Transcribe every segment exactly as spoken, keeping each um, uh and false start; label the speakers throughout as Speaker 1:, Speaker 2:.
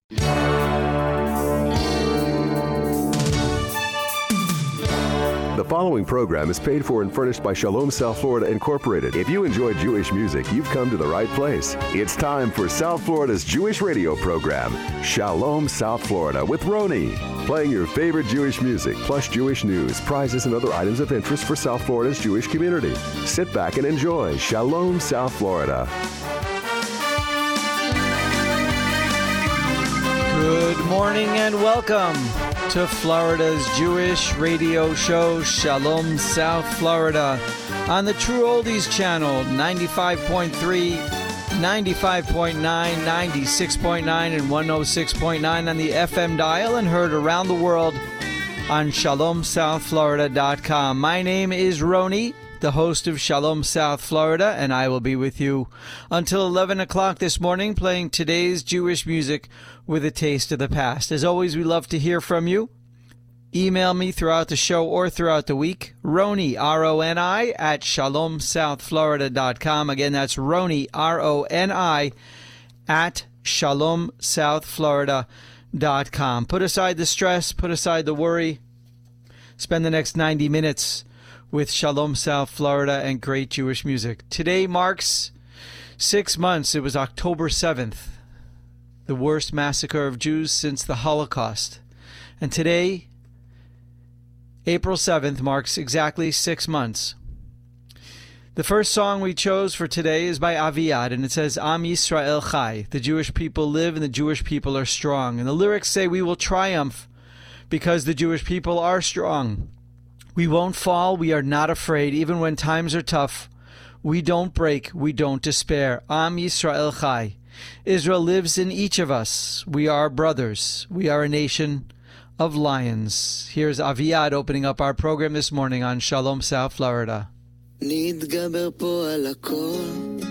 Speaker 1: The following program is paid for and furnished by Shalom South Florida Incorporated. If you enjoy Jewish music, you've come to the right place. It's time for South Florida's Jewish radio program, Shalom South Florida with Roni. Playing your favorite Jewish music, plus Jewish news, prizes, and other items of interest for South Florida's Jewish community. Sit back and enjoy Shalom South Florida.
Speaker 2: Good morning and welcome to Florida's Jewish radio show, Shalom South Florida, on the True Oldies channel, ninety-five point three, ninety-five point nine, ninety-six point nine, and one oh six point nine on the F M dial, and heard around the world on shalom south florida dot com. My name is Roni, the host of Shalom South Florida, and I will be with you until eleven o'clock this morning, playing today's Jewish music with a taste of the past. As always, we love to hear from you. Email me throughout the show or throughout the week, Roni, R O N I, at shalom south florida dot com. Again, that's Roni, R O N I, at shalom south florida dot com. Put aside the stress, put aside the worry. Spend the next ninety minutes with Shalom South Florida and great Jewish music. Today marks six months. It was October seventh, the worst massacre of Jews since the Holocaust. And today, April seventh, marks exactly six months. The first song we chose for today is by Aviad, and it says, Am Yisrael Chai. The Jewish people live and the Jewish people are strong. And the lyrics say, we will triumph because the Jewish people are strong. We won't fall. We are not afraid. Even when times are tough, we don't break. We don't despair. Am Yisrael Chai. Israel lives in each of us. We are brothers. We are a nation of lions. Here's Aviad opening up our program this morning on Shalom South Florida.
Speaker 3: נתגבר פה על הכל,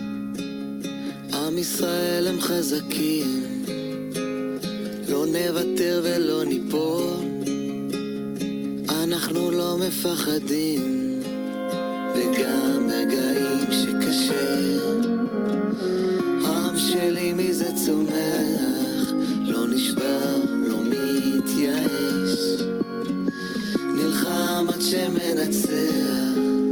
Speaker 3: עם ישראל הם חזקים, לא נוותר ולא ניפול, אנחנו לא מפחדים, וגם ברגעים שקשה, עם שלי מזה צומח, לא נשבר, לא מתייאש, נלחם עד שמנצח,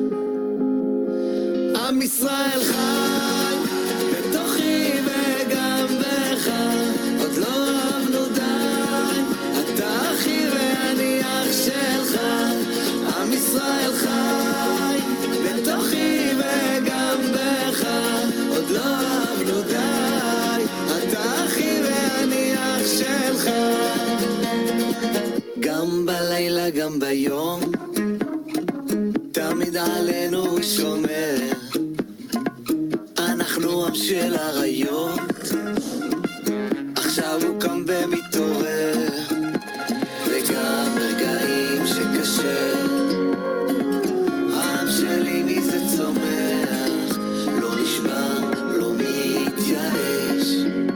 Speaker 3: עם ישראל חי, בתוכי וגם בך, עוד לא אהבנו די, אתה אחי ואני אח שלך, עם ישראל חי, בתוכי וגם בך, עוד לא אהבנו די, אתה אחי ואני אח שלך, גם בלילה גם ביום, תמיד עלינו הוא שומר, אנחנו עם של הריות, עכשיו הוא קם ומתעורר, וגם ברגעים שקשה, העם שלי מזה צומח, לא נשבר, לא מתייאש,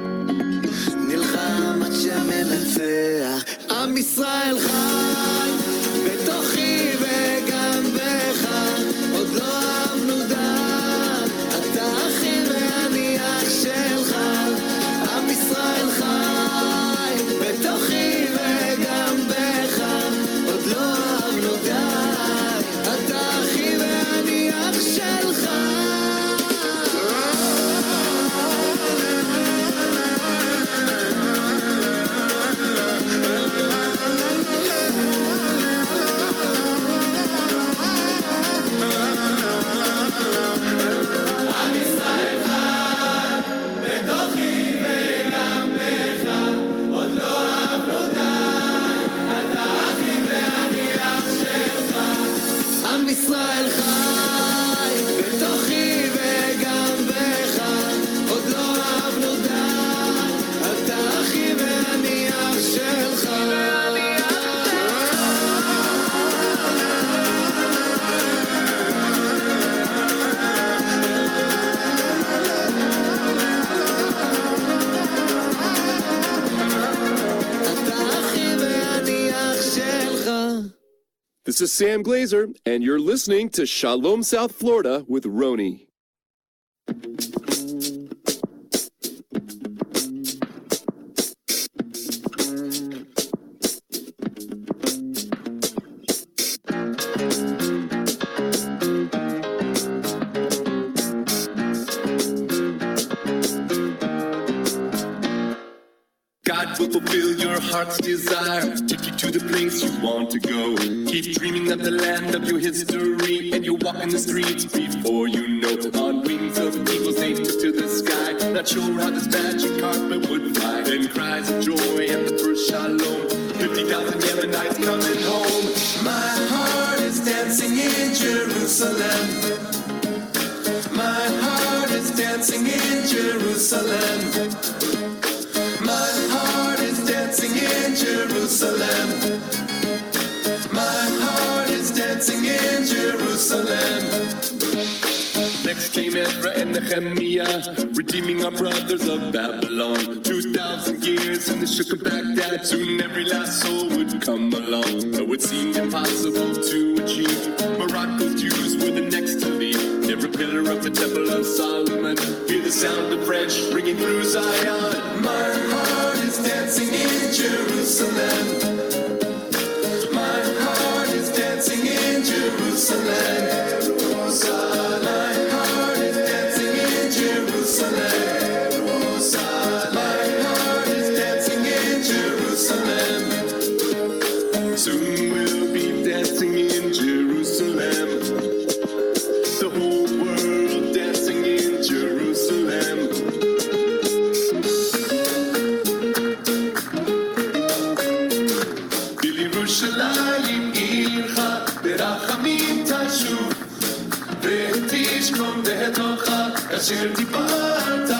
Speaker 3: נלחם עד שמנצח, עם ישראל חי, בתוכי וגם בך, עוד לא אהבנו די, אתה אחי ואני אח שלך, עם ישראל חי, בתוכי וגם בך, עוד לא אהבנו די, אתה אחי ואני אח שלך. ישראל חי, בתוכי וגם בך, עוד לא אהבנו די, אתה אחי ואני אח שלך.
Speaker 4: This is Sam Glazer, and you're listening to Shalom South Florida with Roni.
Speaker 5: God will fulfill your heart's desire, take you to the place you want to go. Keep dreaming of the land of your history, and you'll walk in the streets before you know. On wings of eagles they took to the sky, not sure how this magic carpet would fly. Then cries of joy at the first shalom, fifty thousand Yemenites coming home. My heart is dancing in Jerusalem. My heart is dancing in Jerusalem. My heart is dancing in Jerusalem. My heart is dancing in Jerusalem. Next came Ezra and Nehemiah, redeeming our brothers of Babylon. Two thousand years in the shook of Baghdad, soon every last soul would come along. Though it seemed impossible to achieve, Morocco's Jews were the next to leave. Every pillar of the Temple of Solomon, hear the sound of French ringing through Zion. My heart is dancing in Jerusalem. My heart is dancing in Jerusalem. Jerusalem. My heart is dancing in Jerusalem. Jerusalem. My heart is dancing in Jerusalem. Soon we'll be dancing in Jerusalem. The whole world dancing in Jerusalem. Yerushalayim ircha berachamim tashuv ותשכון בתוכה אשר דיברת.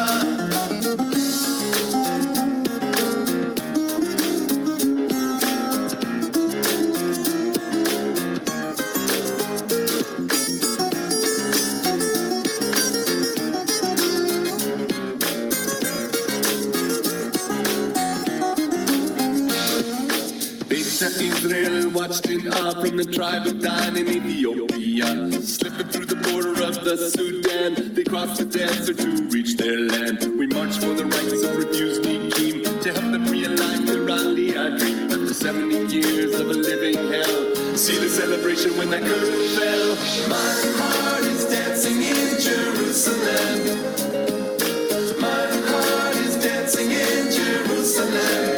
Speaker 5: Israel watched in awe from the tribe of Dan in Ethiopia, slipping through the border of the Sudan. They crossed the desert to reach their land. We marched for the rights of refused Nikim, to help them realize their Aliyah dream. After seventy years of a living hell, see the celebration when that curtain fell. My heart is dancing in Jerusalem. My heart is dancing in Jerusalem.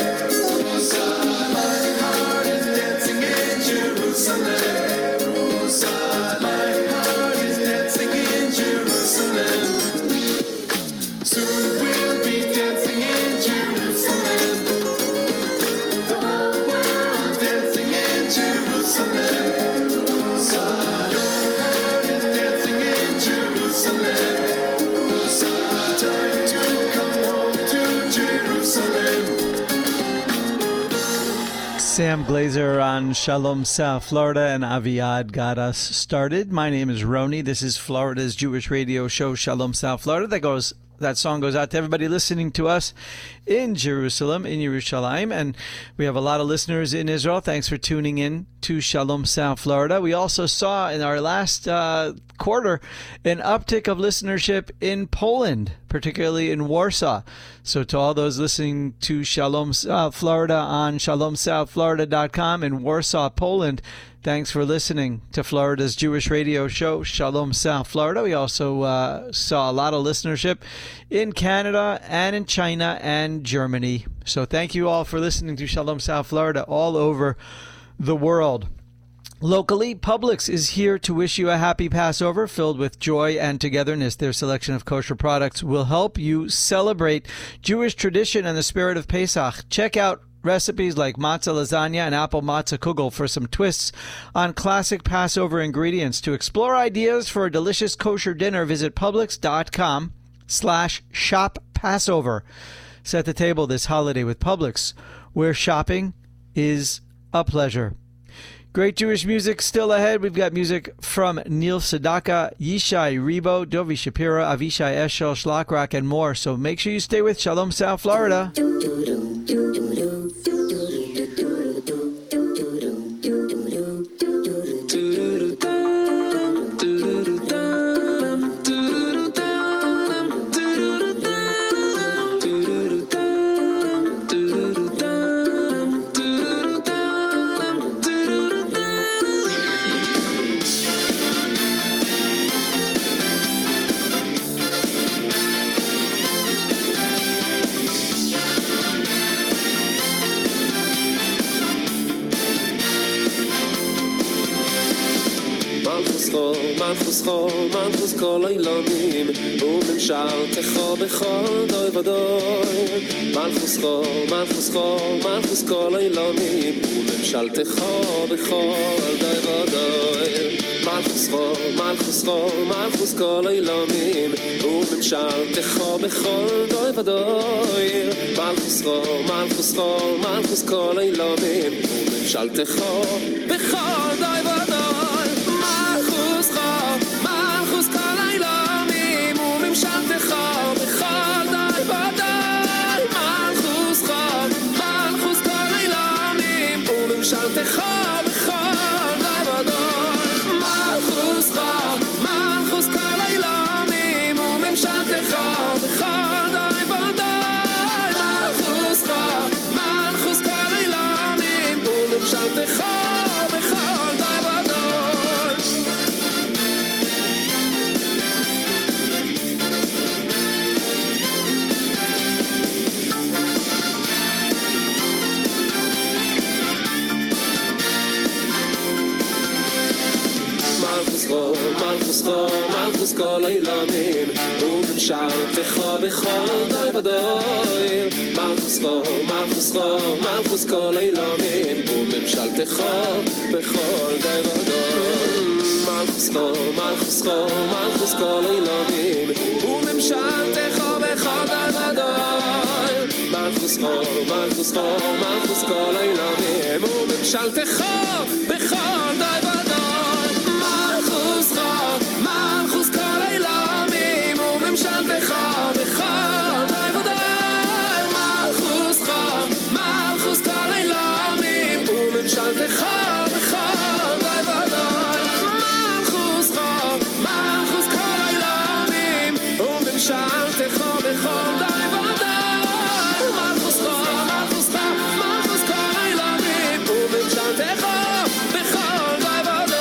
Speaker 5: Jerusalem, Jerusalem. My heart is dancing in Jerusalem. Soon we'll be dancing in Jerusalem. The whole world dancing in Jerusalem. Jerusalem. Your heart is dancing in Jerusalem. Jerusalem. Time to come home to Jerusalem.
Speaker 2: Sam Glazer on Shalom South Florida, and Aviad got us started. My name is Roni. This is Florida's Jewish radio show, Shalom South Florida. That goes. That song goes out to everybody listening to us in Jerusalem, in Yerushalayim. And we have a lot of listeners in Israel. Thanks for tuning in to Shalom South Florida. We also saw in our last uh, quarter an uptick of listenership in Poland, particularly in Warsaw. So to all those listening to Shalom South Florida on shalom south florida dot com in Warsaw, Poland, thanks for listening to Florida's Jewish radio show, Shalom South Florida. We also uh, saw a lot of listenership in Canada and in China and Germany. So thank you all for listening to Shalom South Florida all over the world. Locally, Publix is here to wish you a happy Passover filled with joy and togetherness. Their selection of kosher products will help you celebrate Jewish tradition and the spirit of Pesach. Check out recipes like matzah lasagna and apple matzah kugel for some twists on classic Passover ingredients. To explore ideas for a delicious kosher dinner, visit Publix.com slash shop Passover. Set the table this holiday with Publix, where shopping is a pleasure. Great Jewish music still ahead. We've got music from Neil Sedaka, Yishai Rebo, Dovi Shapira, Avishai Eshel, Shlakrak, and more. So make sure you stay with Shalom South Florida.
Speaker 5: Malchuscho, Malchuscho, Malchus kol oilamim Umemshaltecho bechol doi vadoi Malchuscho, Malchuscho, Malchus kol oilamim Umemshaltecho bechol doi vadoi Malchuscho, Malchuscho, Malchus kol oilamim Umemshaltecho bechol doi vadoi Malchuscho, Malchuscho, Malchus kol oilamim Umemshaltecho bechol doi vadoi Malchuscho, Malchus kol oilamim Umemshaltecho bechol doi vadoi Malchuscho, Malchus kol oilamim Umemshaltecho bechol doi vadoi Malchuscho, Malchus kol oilamim Umemshaltecho bechol doi vadoi Malchuscho, Malchus kol oilamim Umemshaltecho bechol doi vadoi Malchuscho, Malchuscho, Malchus kol oilamim Umemshaltecho bechol doi vadoi Malchuscho, Malchuscho, Malchus kol oilamim Umemshaltecho bechol doi vadoi Malchuscho, Malchuscho, Malchus kol oilamim Umemshaltecho bechol doi vadoi Malchuscho, Malchuscho, Malchus kol oilamim Umemshaltecho bechol doi vadoi Malchuscho, Malchus kol oilamim Umemshaltecho bechol doi vadoi Malchuscho, Malchus kol oilamim Umemshaltecho bechol doi vadoi Malchuscho, Malchus kol oilamim Umemshaltecho bechol doi vadoi Malchuscho, Malchuscho, Malchus kol oilamim Umemshaltecho bechol doi vadoi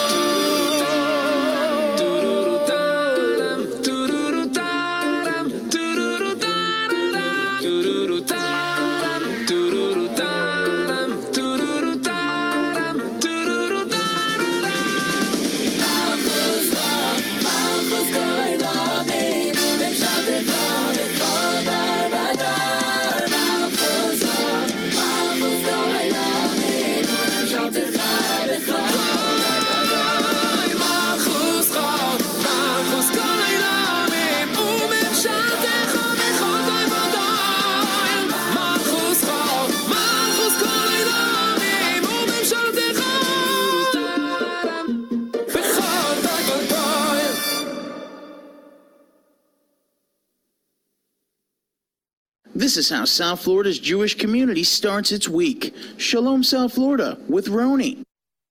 Speaker 6: This is how South Florida's Jewish community starts its week. Shalom, South Florida, with Roni.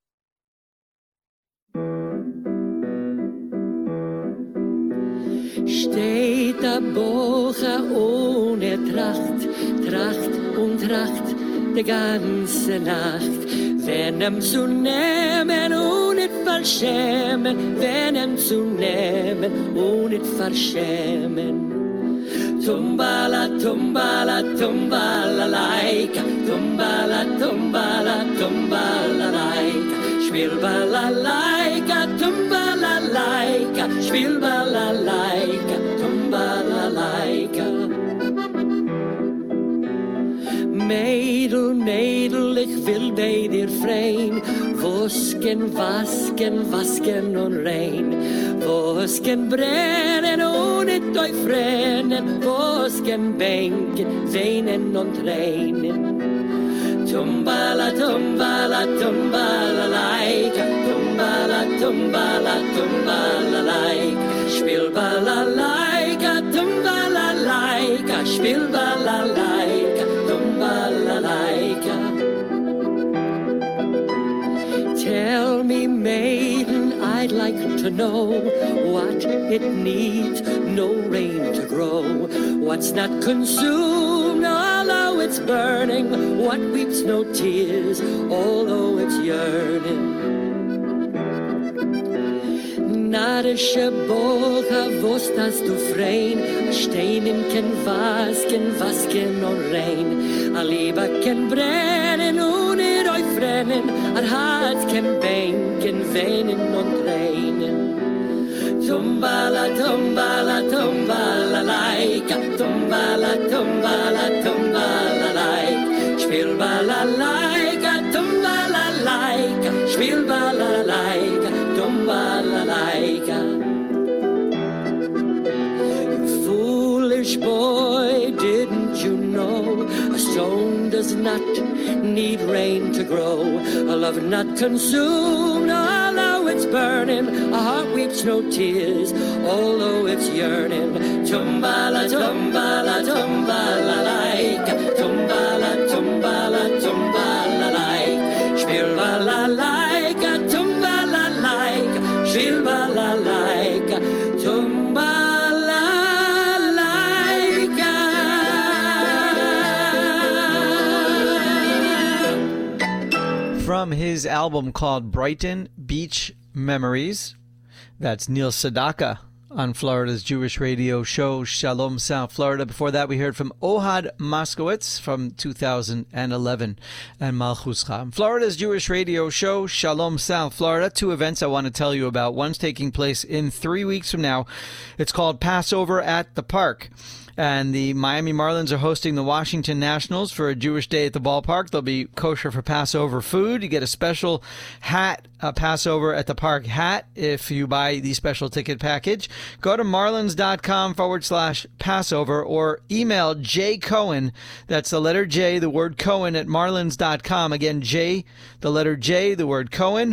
Speaker 7: Steht der Bocher ohne Tracht, Tracht und Tracht, die ganze Nacht. Wenn ihm zu nehmen und nicht verschämen, wenn ihm zu nehmen und nicht verschämen. Tumbala, tumbala, tumbala, laika, tumbala, tumbala, tumbala, laika, spielbala, laika, tumbala, laika, spielbala, laika, tumbala, laika. Mädel, Mädel, ich will bei dir freien, wasken, wasken, wasken und rein, wasken, brennen und nicht euch frennen, wasken, bänken, weinen und reinen. Tumbala, tumbala, tumbala, laika, tumbala, tumbala, tumbala, laika, spielbala, laika, tumbala, laika, spielbala, laika, tumbala, laika. Tell me, maiden, I'd like to know what it needs, no rain to grow, what's not consumed, although it's burning, what weeps no tears, although it's yearning. Narische Boga, was das du frein, Steinen ken wasken, wasken und rein, a Lieber ken brennen und ihr euch frein. brennen, ein Hart kann bänken, weinen und tränen. Tumbala, tumbala, tumbala, laika, tumbala, tumbala, tumbala, laika, spiel balalaika, tumbala, laika, spiel balalaika, tumbala, laika. You foolish boy, didn't you know a stone does not need rain to grow, a love not consumed, although it's burning, a heart weeps no tears, although it's yearning. Tumbala, tumbala, tumbala, laika, tumbala, tumbala, tumbala, laika, spiel balalaika, tumbala, laika, spiel balalaika, tumbala.
Speaker 2: From his album called Brighton Beach Memories, that's Neil Sedaka on Florida's Jewish radio show Shalom South Florida. Before that, we heard from Ohad Moskowitz from two thousand eleven and Malchus Cham. Florida's Jewish radio show Shalom South Florida. Two events I want to tell you about. One's taking place in three weeks from now. It's called Passover at the Park. And the Miami Marlins are hosting the Washington Nationals for a Jewish day at the ballpark. There'll be kosher for Passover food. You get a special hat, a Passover at the Park hat, if you buy the special ticket package. Go to marlins.com forward slash Passover or email J Cohen. That's the letter J, the word Cohen at marlins dot com. Again, J, the letter J, the word Cohen.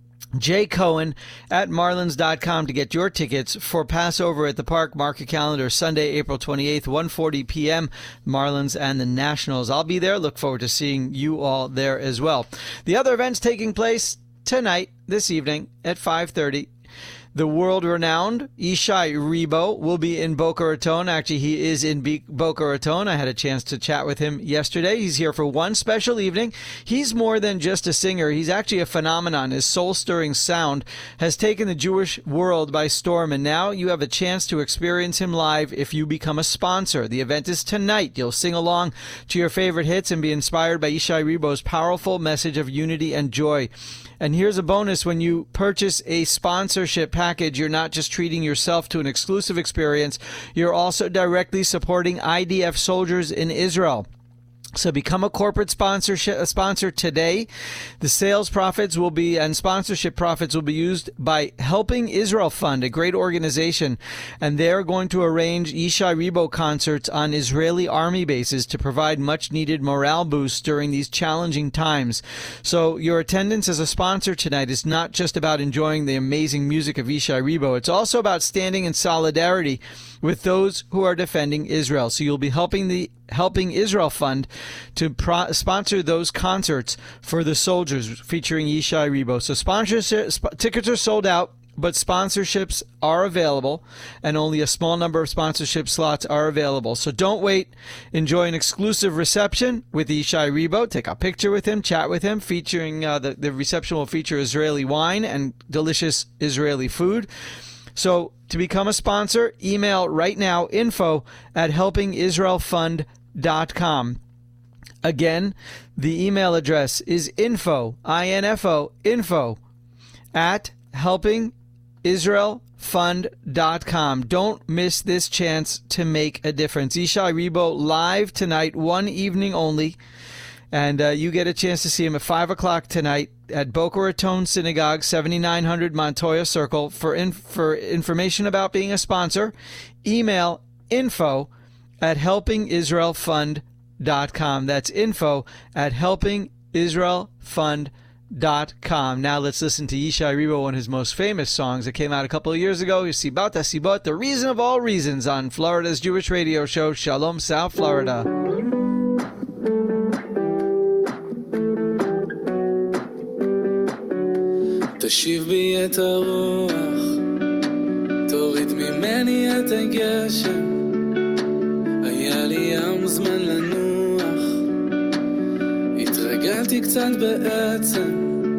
Speaker 2: J Cohen at marlins dot com to get your tickets for Passover at the Park. Mark your calendar, Sunday, April twenty-eighth, one forty p.m., Marlins and the Nationals. I'll be there. Look forward to seeing you all there as well. The other events taking place tonight, this evening, at five thirty. The world-renowned Yishai Ribo will be in Boca Raton. Actually, he is in Be- Boca Raton. I had a chance to chat with him yesterday. He's here for one special evening. He's more than just a singer. He's actually a phenomenon. His soul-stirring sound has taken the Jewish world by storm, and now you have a chance to experience him live if you become a sponsor. The event is tonight. You'll sing along to your favorite hits and be inspired by Yishai Ribo's powerful message of unity and joy. And here's a bonus: when you purchase a sponsorship package, you're not just treating yourself to an exclusive experience, you're also directly supporting I D F soldiers in Israel. So become a corporate sponsorship a sponsor today. The sales profits will be and sponsorship profits will be used by Helping Israel Fund, a great organization, and they're going to arrange Yishai Ribo concerts on Israeli army bases to provide much needed morale boosts during these challenging times. So your attendance as a sponsor tonight is not just about enjoying the amazing music of Yishai Ribo. It's also about standing in solidarity with those who are defending Israel. So you'll be helping the Helping Israel Fund to pro- sponsor those concerts for the soldiers featuring Yishai Ribo. So sponsorship sp- tickets are sold out, but sponsorships are available, and only a small number of sponsorship slots are available. So don't wait. Enjoy an exclusive reception with Yishai Ribo. Take a picture with him, chat with him, featuring uh, the, the reception will feature Israeli wine and delicious Israeli food. So to become a sponsor, email right now, info at helping israel fund dot com. Again, the email address is info, I N F O, info, at helping israel fund dot com. Don't miss this chance to make a difference. Yishai Ribo live tonight, one evening only. And uh, you get a chance to see him at five o'clock tonight at Boca Raton Synagogue, seventy-nine hundred Montoya Circle. For, in, for information about being a sponsor, email info at helping israel fund dot com. That's info at helping israel fund dot com. Now let's listen to Yishai Ribo, one of his most famous songs that came out a couple of years ago, Sibat HaSibot, the reason of all reasons, on Florida's Jewish radio show, Shalom South Florida.
Speaker 3: תשיב בי את הרוח, תוריד ממני את הגשם, היה לי ים זמן לנוח, התרגלתי קצת בעצם,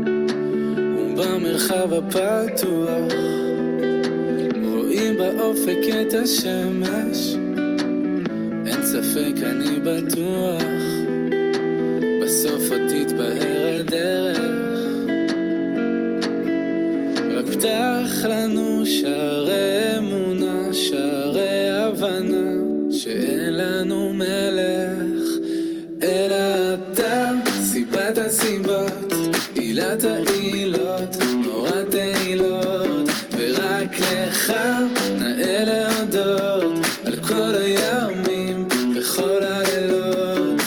Speaker 3: ובמרחב הפתוח, רואים באופק את השמש, אין ספק אני בטוח, בסוף עוד תתבהר הדרך, שערי אמונה, שערי הבנה, שאין לנו מלך אלא אתה, סיבת הסיבות, עילת העילות, נורת העילות, ורק לך נאה להודות על כל הימים וכל הלילות.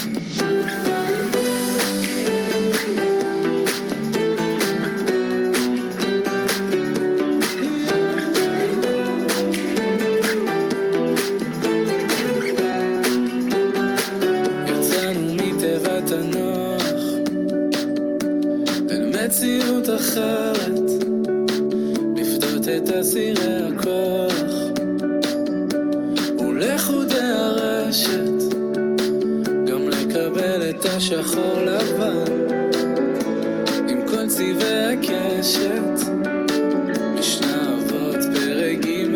Speaker 3: יצאנו מתיבת הנוח אל מציאות אחרת, לפדות את אסירי הכוח ולחודי הרשת, גם לקבל את השחור לבן עם כל צבעי הקשת. משנה אבות פרק ג',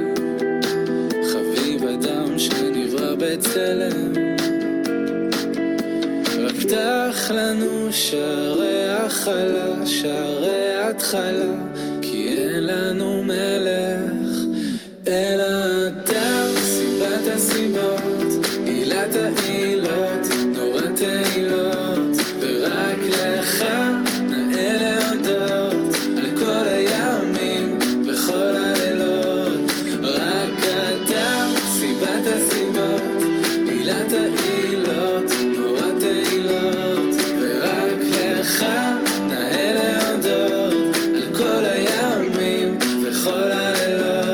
Speaker 3: חביב אדם שנברא בצלם, רק פתח לנו שערי החלה, שערי התחלה, כי אין לנו מלך אלא אתה, סיבת הסיבות, עילת העילות, נורת העילות, ורק לך נאה להודות על כל הימים וכל הלילות. רק אתה, סיבת הסיבות, עילת העילות, נורת העילות, ורק לך נאה להודות על כל הימים וכל הלילות.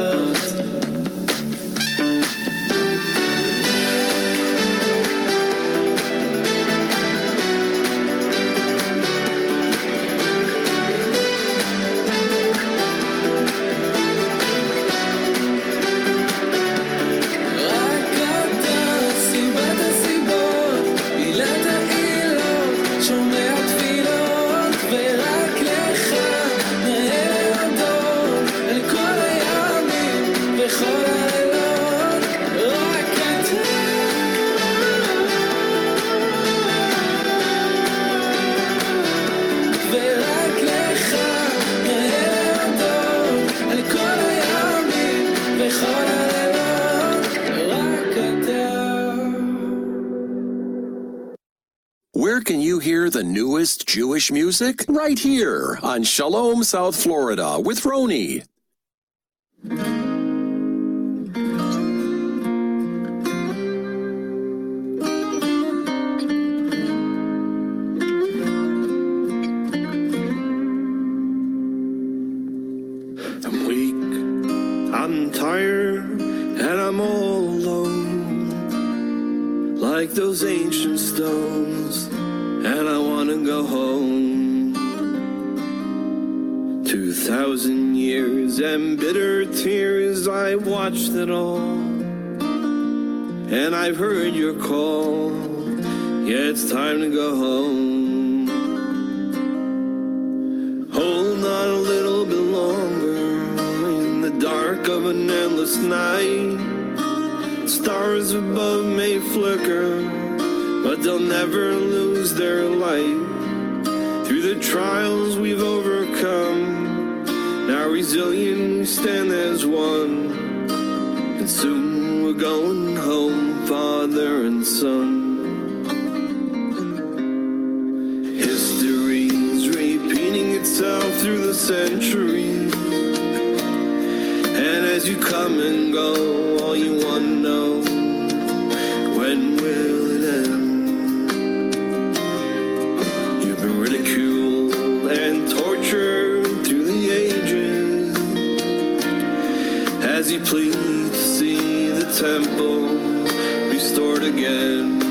Speaker 4: Where can you hear the newest Jewish music? Right here on Shalom, South Florida with Roni.
Speaker 8: I'm weak, I'm tired, and I'm all alone, like those ancient stones, and I want to go home. Two thousand years and bitter tears, I've watched it all, and I've heard your call. Yeah, it's time to go home. Hold on a little bit longer in the dark of an endless night. Stars above may flicker, but they'll never lose their light. Through the trials we've overcome, now resilient we stand as one. And soon we're going home, Father and Son. History's repeating itself through the centuries, and as you come and go, all you want to know, when will it end? You've been ridiculed and tortured through the ages, as you plead to see the temple restored again.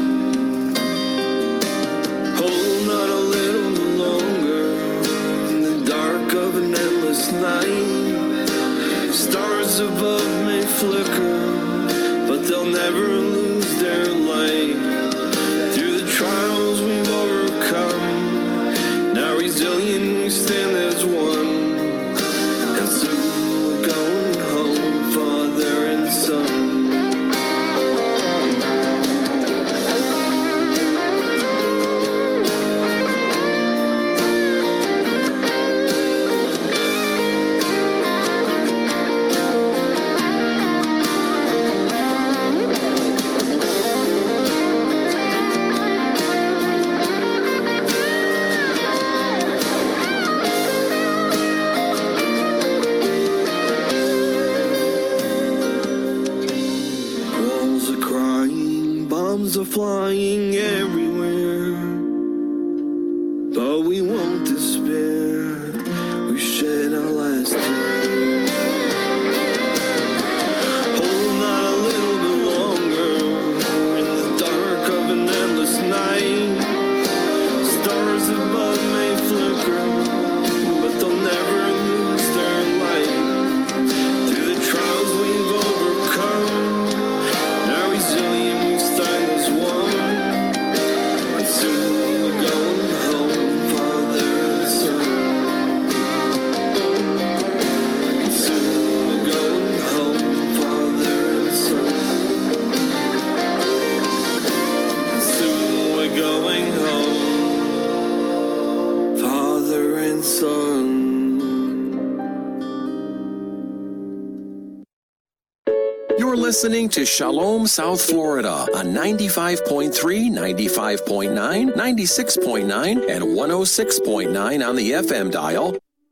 Speaker 8: Hold on a little longer in the dark of an endless night. Stars above may flicker, but they'll never lose their light. Through the trials we've overcome, now resilient we stand as one. And soon we're going home, Father and Son. stars above may flicker, but they'll never lose their light. Through the trials we've overcome, now resilient we stand as one. And soon we're going home, Father and Son. And soon we're going home, Father and Son. And soon we're going home, Father and Son.
Speaker 4: You're listening to Shalom South Florida on ninety-five point three, ninety-five point nine, ninety-six point nine, and one oh six point nine on the F M dial.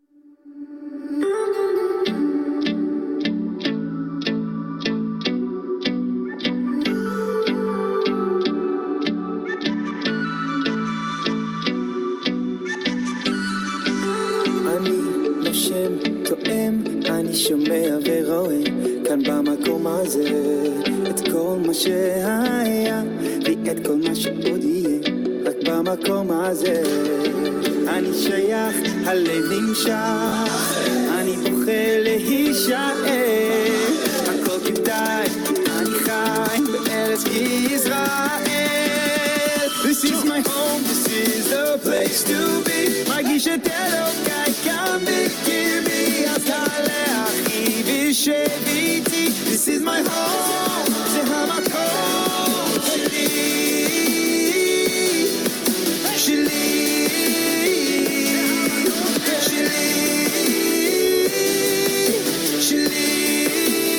Speaker 3: אני נושם, תואם, אני שומע ורואה כאן במקום הזה את כל מה שהיה ואת כל מה שעוד יהיה רק במקום הזה. אני שייך, הלב נמשך, אני בוחר להישאר, הכל כדאי, אני חי בארץ ישראל. This is my home, this is the place to be. מרגיש את אלוקיי כאן בקרבי, אז תעלה אחי ושב איתי. This is my home, זה המקום שלי, שלי, שלי, שלי.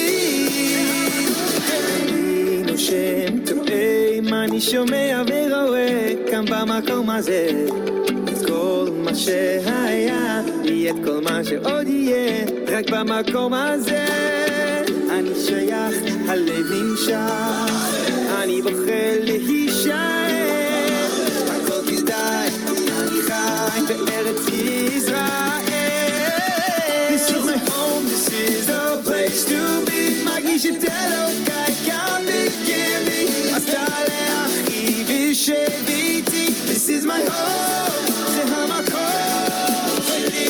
Speaker 3: אני נושם, תואם, אני שומע ורואה כאן במקום הזה את כל מה שהיה ואת כל מה שעוד יהיה רק במקום הזה. אני שייך, הלב נמשך, אני בוחר להישאר, הכל כדאי, אני חי בארץ ישראל. This is my home, this is the place to be. מרגיש את אלוקיי כאן בקרבי, אז תעלה אחי ושב איתי. This is my home, זה המקום שלי,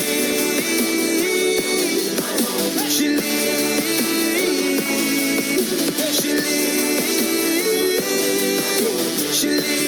Speaker 3: שלי, שלי, שלי.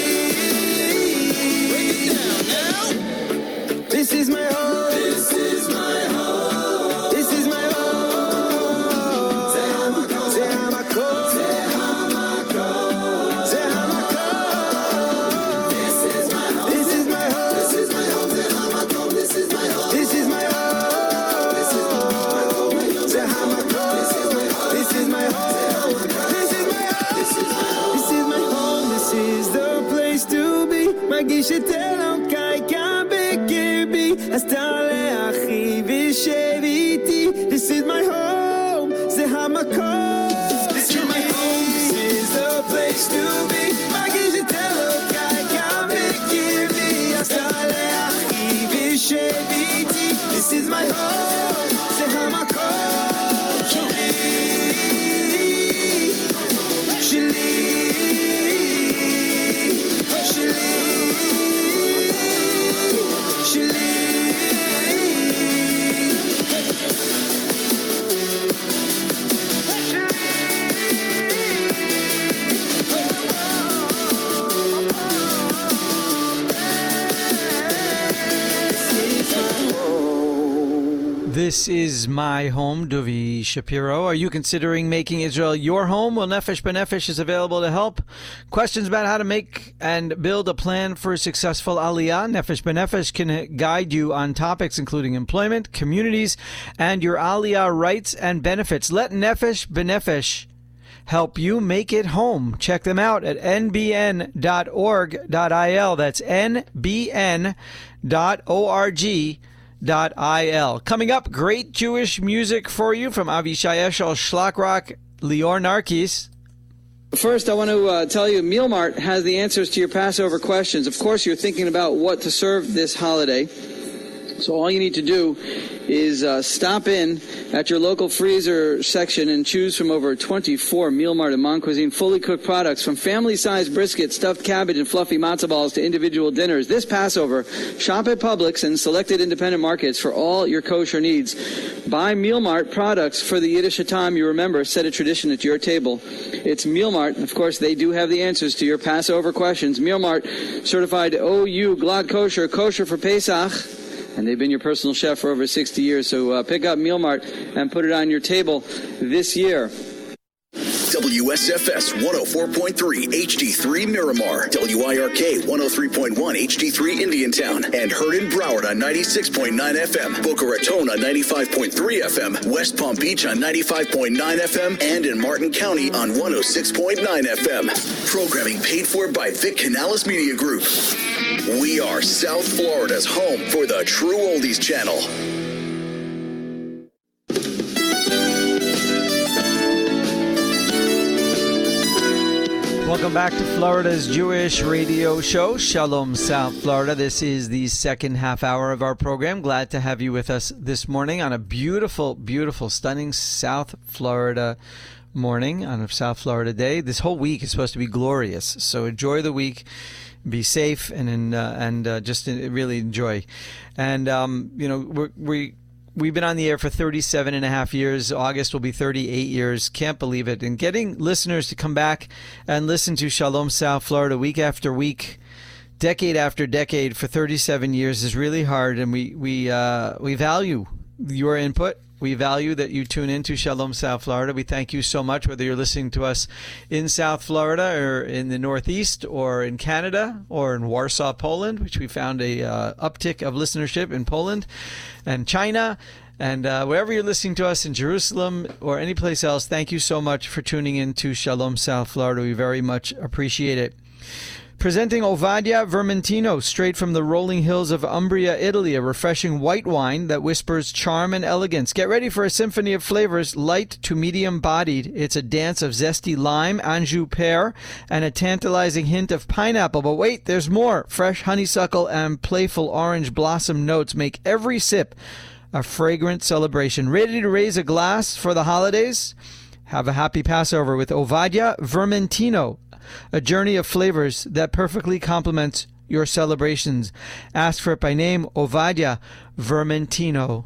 Speaker 3: This is my home, this is my home, this is my home. זה המקום, זה המקום, זה המקום, זה המקום. This is my home, this is my home, this is my home, זה המקום, this is my home, this is my home, this is my home, זה המקום, this is my home, this is my home, this is my home, this is my home, this is my home, this is the place to be. מרגיש את אלוקיי כאן בקרבי, אז תעלה אחי ושב איתי. This is my home, זה המקום. This is my home, this is the place to be. מרגיש את אלוקיי כאן בקרבי, אז תעלה אחי ושב איתי. This is my home, זה המקום שלי, שלי, שלי, שלי.
Speaker 2: This is my home, Dovi Shapiro. Are you considering making Israel your home? Well, Nefesh B'Nefesh is available to help. Questions about how to make and build a plan for successful Aliyah? Nefesh B'Nefesh can guide you on topics including employment, communities, and your Aliyah rights and benefits. Let Nefesh B'Nefesh help you make it home. Check them out at n b n dot org dot i l. That's n b n dot org dot i l. Coming up, great Jewish music for you from Avishai Eshel, Shlakrock, Lior Narkis.
Speaker 9: First, I want to uh, tell you, Meal Mart has the answers to your Passover questions. Of course, you're thinking about what to serve this holiday. So all you need to do is uh, stop in at your local freezer section and choose from over twenty-four Meal Mart and Mon Cuisine fully cooked products, from family-sized brisket, stuffed cabbage, and fluffy matzo balls to individual dinners. This Passover, shop at Publix and selected independent markets for all your kosher needs. Buy Meal Mart products for the Yiddish Hatam you remember, set a tradition at your table. It's Meal Mart. Of course, they do have the answers to your Passover questions. Meal Mart, certified O U, Glad Kosher, kosher for Pesach. And they've been your personal chef for over sixty years. So uh, pick up Meal Mart and put it on your table this year.
Speaker 10: W S F S one oh four point three H D three Miramar, W I R K one oh three point one H D three Indiantown, and heard in Broward on ninety-six point nine F M, Boca Raton on ninety-five point three F M, West Palm Beach on ninety-five point nine F M, and in Martin County on one oh six point nine F M. Programming paid for by Vic Canales Media Group. We are South Florida's home for the True Oldies Channel.
Speaker 2: Welcome back to Florida's Jewish radio show, Shalom South Florida. This is the second half hour of our program. Glad to have you with us this morning on a beautiful, beautiful, stunning South Florida morning, on a South Florida day. This whole week is supposed to be glorious, so enjoy the week. Be safe and in, uh, and uh, just really enjoy. And, um, you know, we're, we... We've been on the air for thirty-seven and a half years. August will be thirty-eight years. Can't believe it. And getting listeners to come back and listen to Shalom South Florida week after week, decade after decade for thirty-seven years is really hard. And we we uh, we value your input. We value that you tune into Shalom South Florida. We thank you so much, whether you're listening to us in South Florida or in the Northeast or in Canada or in Warsaw, Poland, which we found a uh, uptick of listenership in Poland and China. And uh, wherever you're listening to us in Jerusalem or any place else, thank you so much for tuning in to Shalom South Florida. We very much appreciate it. Presenting Ovadia Vermentino, straight from the rolling hills of Umbria, Italy, a refreshing white wine that whispers charm and elegance. Get ready for a symphony of flavors, light to medium-bodied. It's a dance of zesty lime, Anjou pear, and a tantalizing hint of pineapple. But wait, there's more. Fresh honeysuckle and playful orange blossom notes make every sip a fragrant celebration. Ready to raise a glass for the holidays? Have a happy Passover with Ovadia Vermentino, a journey of flavors that perfectly complements your celebrations. Ask for it by name, Ovadia Vermentino.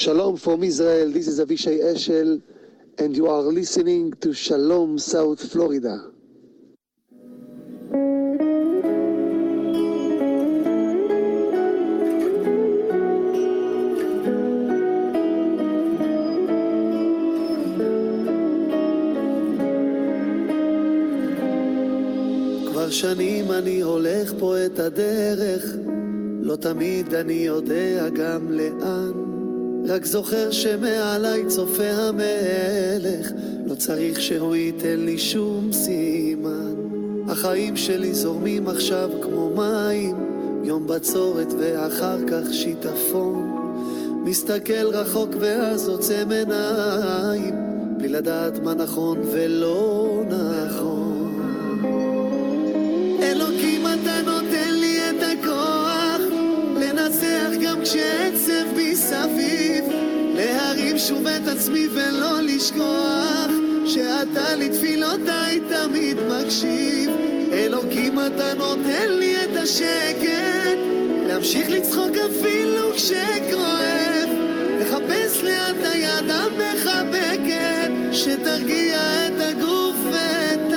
Speaker 11: Shalom from Israel, this is Avishai Eshel, and you are listening to Shalom South Florida.
Speaker 8: כבר שנים אני הולך פה את הדרך, לא תמיד אני יודע גם לאן, רק זוכר שמעליי צופה המלך, לא צריך שהוא ייתן לי שום סימן. החיים שלי זורמים עכשיו כמו מים, יום בצורת ואחר כך שיטפון, מסתכל רחוק ואז עוצם עיניים, בלי לדעת מה נכון ולא נכון. אלוקים אתה נותן לי את הכוח לנצח גם כשעצב מסביב, להרים שוב את עצמי ולא לשכוח שאתה לתפילותיי תמיד מקשיב. אלוקים אתה נותן לי את השקט להמשיך לצחוק אפילו כשכואב, לחפש ליד היד המחבקת שתרגיע את הגוף ואת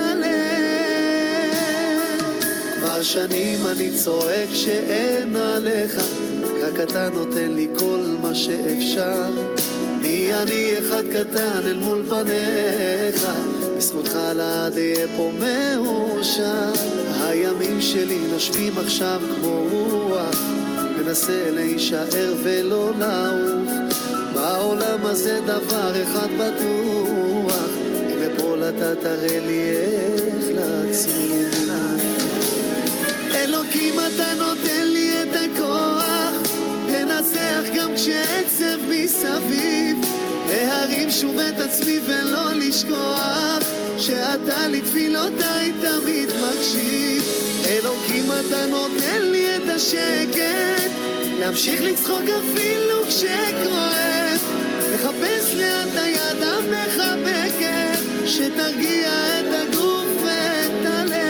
Speaker 8: הלב. כבר שנים אני צועק שאין עליך, רק אתה נותן לי כל מה שאפשר. מי אני אחד קטן אל מול פניך, בזכותך לעד יהיה פה מאושר. הימים שלי נושבים עכשיו כמו רוח, מנסה להישאר ולא לעוף. בעולם הזה דבר אחד בטוח, אם אפול אתה תראה לי איך להצליח. אלוקים אתה נותן לי את הכוח לנצח גם כשעצב מסביב, להרים שוב את עצמי ולא לשכוח שאתה לתפילותיי תמיד מקשיב. אלוקים אתה נותן לי את השקט להמשיך לצחוק אפילו כשכואב, לחפש ליד היד המחבקת שתרגיע את הגוף ואת הלב.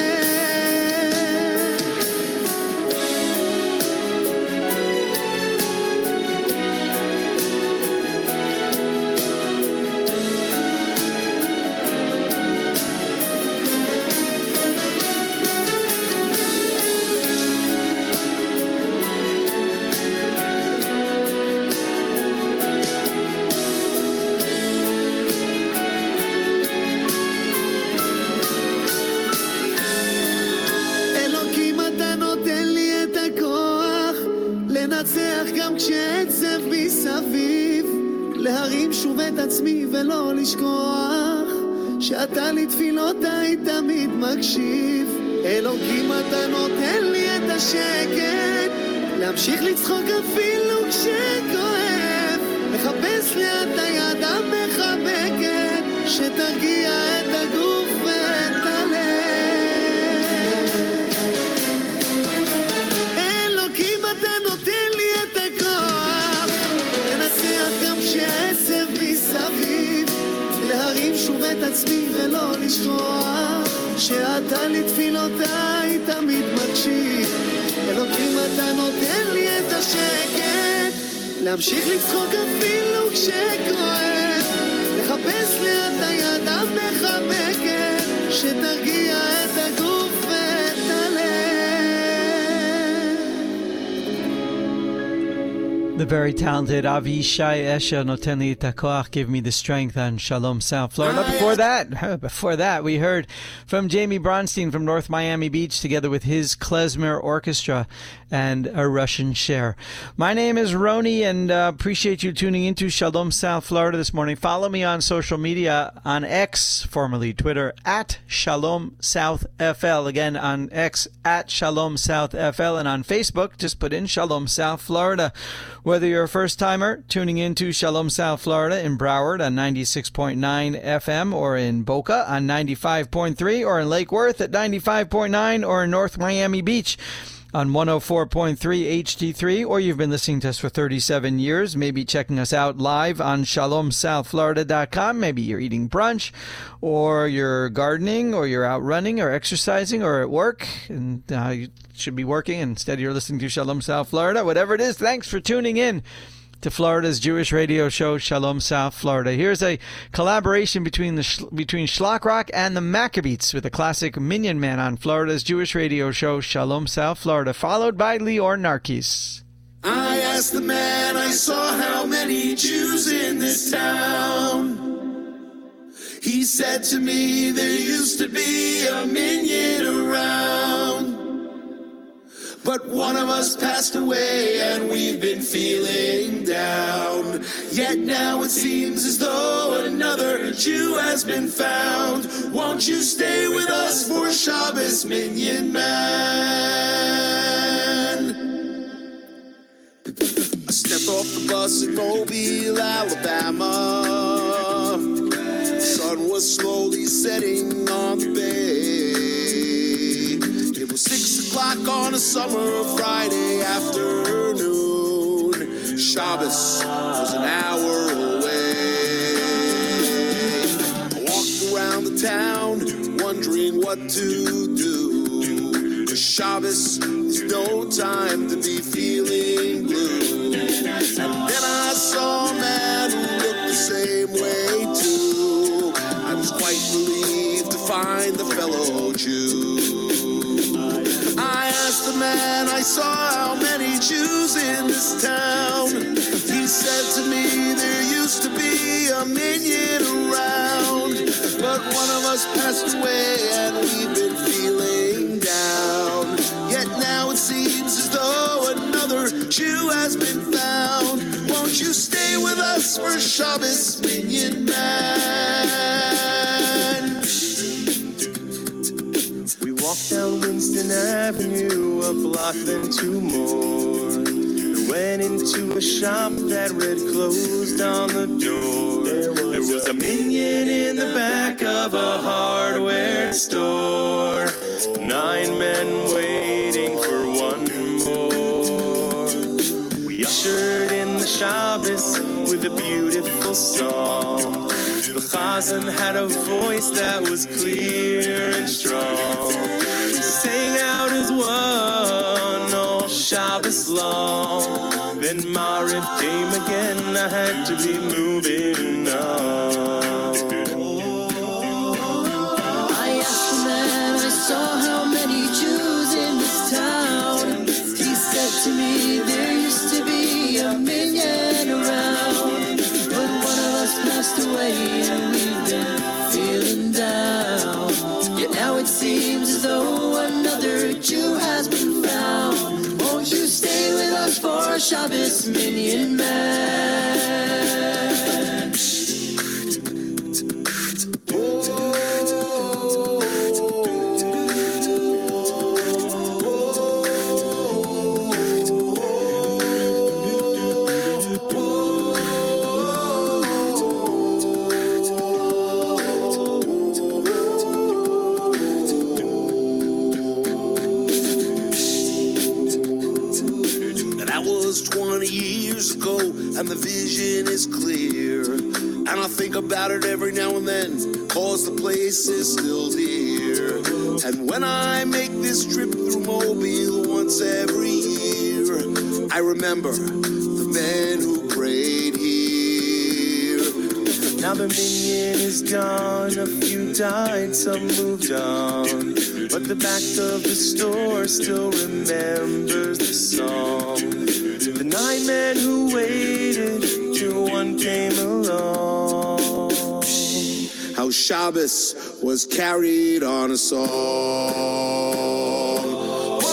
Speaker 8: לנצח גם כשעצב מסביב, להרים שוב את עצמי ולא לשכוח שאתה לתפילותיי תמיד מקשיב. אלוקים אתה נותן לי את השקט להמשיך לצחוק אפילו כשכואב, לחפש ליד היד המחבקת שתרגיע את הגוף ואת הלב. אלוקים אתה נותן לי את הכוח לנצח גם כשעצב מסביב, להרים שוב את עצמי ולא לשכוח שאתה לתפילותיי תמיד מקשיב. אלוקים אתה נותן לי את השקט להמשיך לצחוק אפילו כשכואב, לחפש ליד היד המחבקת שתרגיע את הגוף ואת הלב.
Speaker 2: The very talented Avishai Esha Noten Li et HaKoach, Give Me the Strength on Shalom South Florida. Before that, before that, we heard from Jamie Bronstein from North Miami Beach together with his klezmer orchestra and a Russian share. My name is Roni, and uh, appreciate you tuning into Shalom South Florida this morning. Follow me on social media on X, formerly Twitter, at Shalom South F L. Again, on X, at Shalom South F L, and on Facebook, just put in Shalom South Florida. Whether you're a first-timer tuning into Shalom South Florida in Broward on ninety-six point nine F M, or in Boca on ninety-five point three, or in Lake Worth at ninety-five point nine, or in North Miami Beach on one oh four point three H D three, or you've been listening to us for thirty-seven years, maybe checking us out live on shalom south florida dot com. Maybe you're eating brunch, or you're gardening, or you're out running, or exercising, or at work, and uh, you should be working, and instead you're listening to Shalom South Florida. Whatever it is, thanks for tuning in to Florida's Jewish radio show, Shalom South Florida. Here's a collaboration between the between Shlock Rock and the Maccabeats with the classic Minyan Man on Florida's Jewish radio show, Shalom South Florida, followed by Lior Narkis.
Speaker 3: I asked the man I saw how many Jews in this town. He said to me there used to be a minyan around. But one of us passed away and we've been feeling down. Yet now it seems as though another Jew has been found. Won't you stay with us for Shabbos, Minyan Man? I stepped off the bus in Mobile, Alabama. The sun was slowly setting on the bay. It was six o'clock on a summer Friday afternoon. Shabbos was an hour away. I walked around the town wondering what to do. For Shabbos is no time to be feeling blue. And then I saw a man who looked the same way too. I was quite relieved to find the fellow Jew. I asked the man I saw how many Jews in this town. He said to me there used to be a minyan around. But one of us passed away and we've been feeling down. Yet now it seems as though another Jew has been found. Won't you stay with us for Shabbos, Minyan Man? We walked down Winston Avenue, a block then two more. We went into a shop that read closed on the door. There was a minyan in the back of a hardware store. Nine men waiting for one more. We ushered in the Shabbos with a beautiful song. The Chazan had a voice that was clear and strong. We sang out as one all Shabbos long. Then Mariv came again, I had to be moving on.
Speaker 12: I asked the man I saw how many Jews in this town. He said to me there used to be a minyan around. But one of us passed away and we've been feeling down. Yet now it seems as though another Jew has been found. Won't you stay with us for Shabbos, Minyan Man?
Speaker 3: twenty years ago, and the vision is clear. And I think about it every now and then, cause the place is still dear. And when I make this trip through Mobile once every year, I remember the men who prayed here.
Speaker 12: Now the minyan is gone, a few died, some moved on. But the back of the store still remembers the song. The nine men who waited till one came along.
Speaker 3: How Shabbos was carried on a song. Whoa,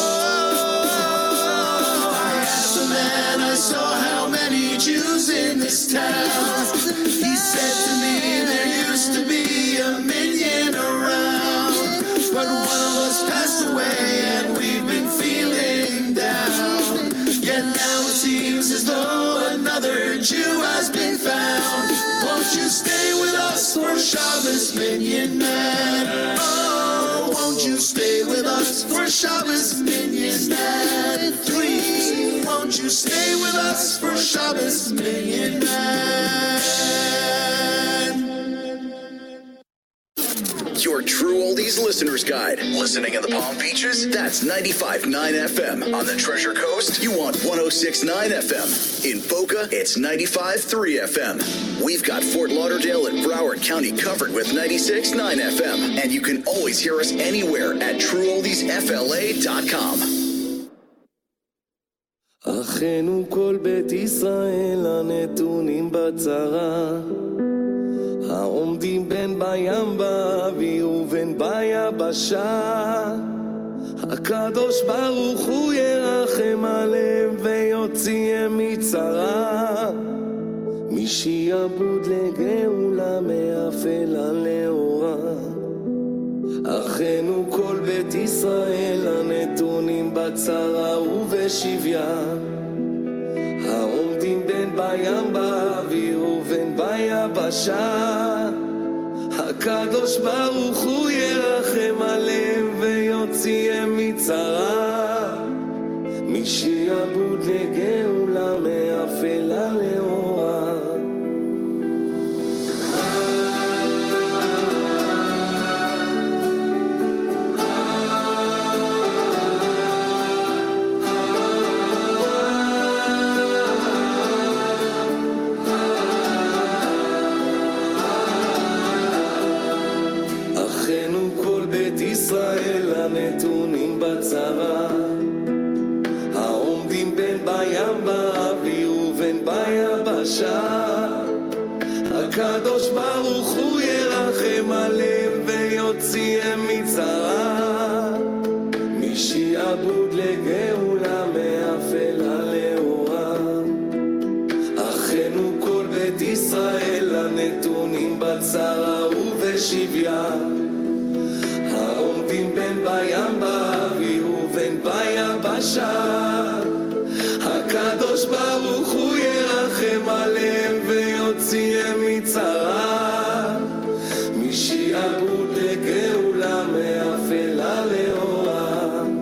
Speaker 3: I asked the man I saw how many Jews in this town. He said to me there used to be a minyan around. But one of us passed away and we've been feeling down. Yet now it seems as though another Jew has been found. Won't you stay with us for Shabbos, Minyan Man? Oh, won't you stay with us for Shabbos, Minyan Man? Please, won't you stay with us for Shabbos, Minyan Man?
Speaker 10: You're your True Oldies Listener's Guide. Listening in the Palm Beaches? That's ninety-five point nine F M. On the Treasure Coast? You want one oh six point nine F M. In Boca, it's ninety-five point three F M. We've got Fort Lauderdale and Broward County covered with ninety-six point nine F M. And you can always hear us anywhere at true oldies f l a dot com.
Speaker 8: אחינו כל בית ישראל הנתונים בצרה, העומדים בין בים באוויר ובין ביבשה, הקדוש ברוך הוא ירחם עליהם ויוציאם מצרה, משעבוד לגאולה מאפלה לאורה. אחינו כל בית ישראל הנתונים בצרה ובשביה, העומדים בין בים באוויר ובין ביבשה, הקדוש ברוך הוא ירחם עליהם ויוציאם מצרה, משעבוד לגאולה מאפלה לאורה. ישראל הנתונים בצרה, העומדים בין בים באוויר ובין ביבשה, הקדוש ברוך הוא ירחם עליהם ויוציאם מצרה, משעבוד לגאולה מאפלה לאורה. אחינו כל בית ישראל הנתונים בצרה ובשביה, העומדים בין בים באוויר ובין ביבשה, הקדוש ברוך הוא ירחם עליהם ויוציאם מצרה, משעבוד לגאולה מאפלה לאורה.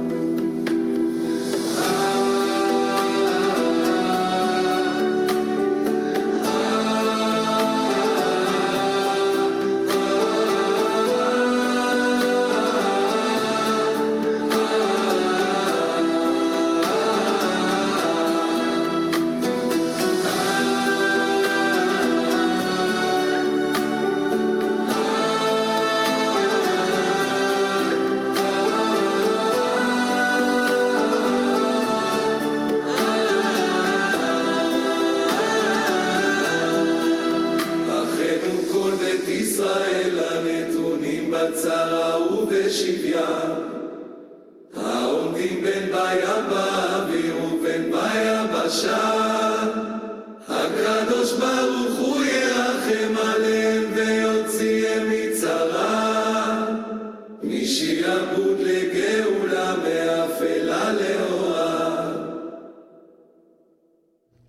Speaker 8: בצרה ובשביה, העומדים בין בים באוויר ובין ביבשה, הקדוש ברוך